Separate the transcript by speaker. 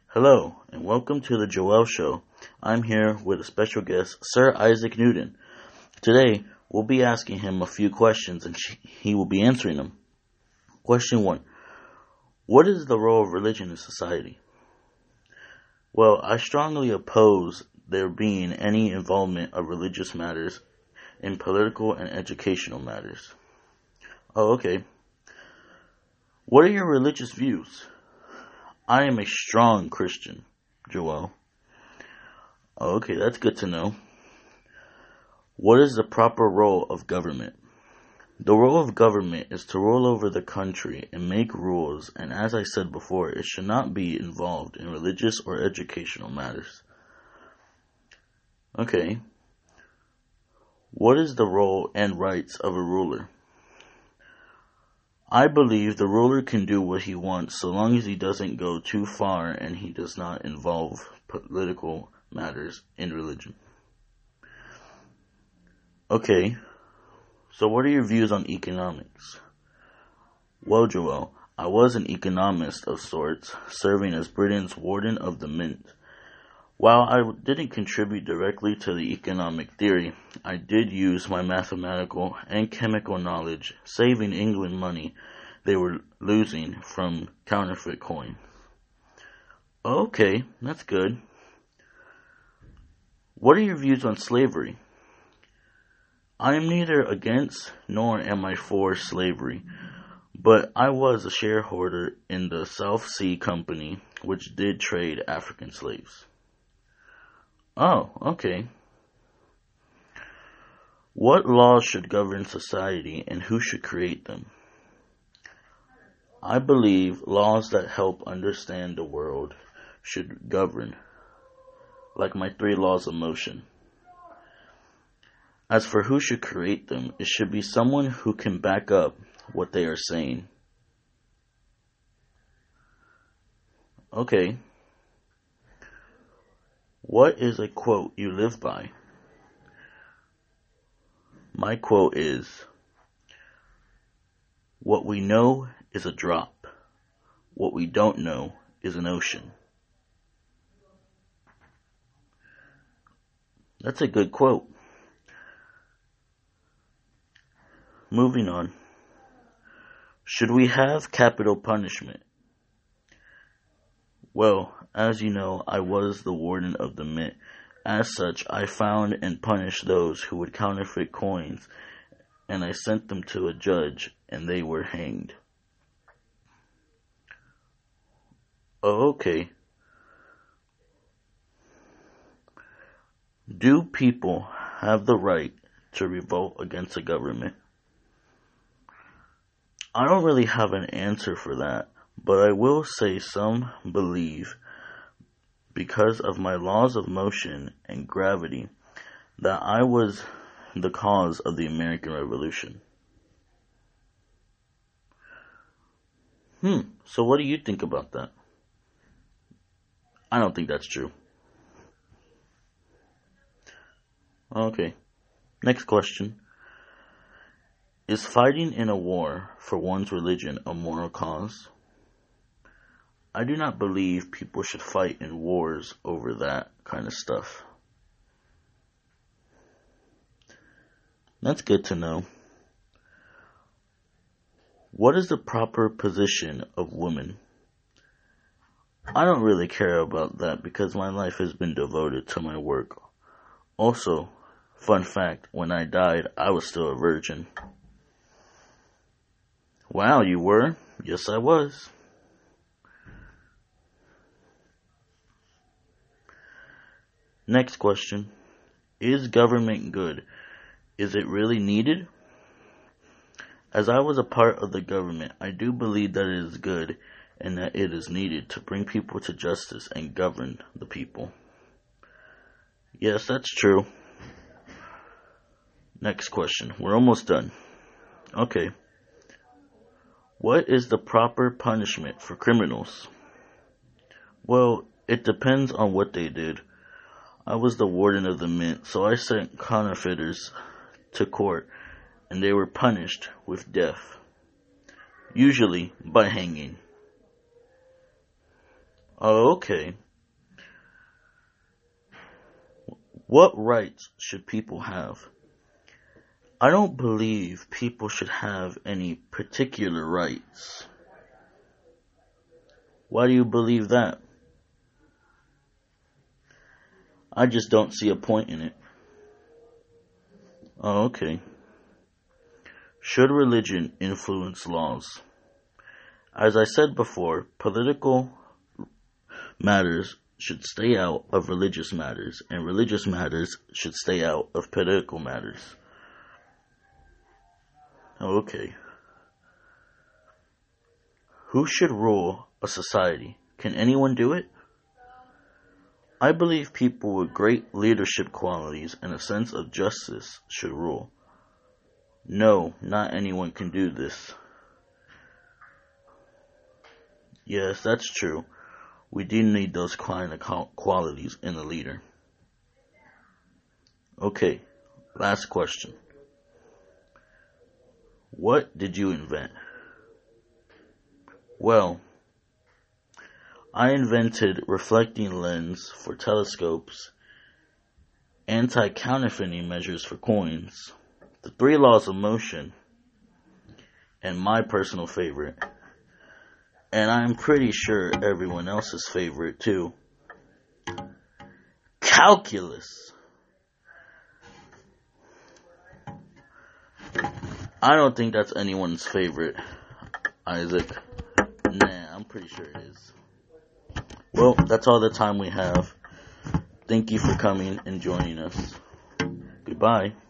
Speaker 1: Hello, and welcome to the Joel Show. I'm here with a special guest, Sir Isaac Newton. Today, we'll be asking him a few questions and he will be answering them. Question 1. What is the role of religion in society? Well, I strongly oppose there being any involvement of religious matters in political and educational matters. Oh, okay. What are your religious views? I am a strong Christian, Joel. Oh, okay, that's good to know. What is the proper role of government? The role of government is to rule over the country and make rules, and as I said before, it should not be involved in religious or educational matters. Okay. What is the role and rights of a ruler? I believe the ruler can do what he wants so long as he doesn't go too far and he does not involve political matters in religion. Okay, so what are your views on economics? Well, Joel, I was an economist of sorts, serving as Britain's warden of the mint. While I didn't contribute directly to the economic theory, I did use my mathematical and chemical knowledge saving England money they were losing from counterfeit coin. Okay, that's good. What are your views on slavery? I am neither against nor am I for slavery, but I was a shareholder in the South Sea Company, which did trade African slaves. Oh, okay. What laws should govern society and who should create them? I believe laws that help understand the world should govern, like my 3 laws of motion. As for who should create them, it should be someone who can back up what they are saying. Okay. What is a quote you live by? My quote is, what we know is a drop. What we don't know is an ocean. That's a good quote. Moving on. Should we have capital punishment? Well, as you know, I was the warden of the mint. As such, I found and punished those who would counterfeit coins, and I sent them to a judge, and they were hanged. Oh, okay. Do people have the right to revolt against the government? I don't really have an answer for that, but I will say some believe, because of my laws of motion and gravity, that I was the cause of the American Revolution. So what do you think about that? I don't think that's true. Okay, next question. Is fighting in a war for one's religion a moral cause? I do not believe people should fight in wars over that kind of stuff. That's good to know. What is the proper position of women? I don't really care about that because my life has been devoted to my work. Also, fun fact, when I died, I was still a virgin. Wow, you were? Yes, I was. Next question. Is government good? Is it really needed? As I was a part of the government, I do believe that it is good and that it is needed to bring people to justice and govern the people. Yes, that's true. Next question. We're almost done. Okay. What is the proper punishment for criminals? Well, it depends on what they did. I was the warden of the mint, so I sent counterfeiters to court, and they were punished with death, usually by hanging. Oh, okay. What rights should people have? I don't believe people should have any particular rights. Why do you believe that? I just don't see a point in it. Oh, okay. Should religion influence laws? As I said before, political matters should stay out of religious matters, and religious matters should stay out of political matters. Okay. Who should rule a society? Can anyone do it? I believe people with great leadership qualities and a sense of justice should rule. No, not anyone can do this. Yes, that's true. We do need those kind of qualities in a leader. Okay, last question. What did you invent? Well, I invented reflecting lens for telescopes, anti-counterfeiting measures for coins, the 3 laws of motion, and my personal favorite, and I'm pretty sure everyone else's favorite too, calculus. I don't think that's anyone's favorite, Isaac. Nah, I'm pretty sure it is. Well, that's all the time we have. Thank you for coming and joining us. Goodbye.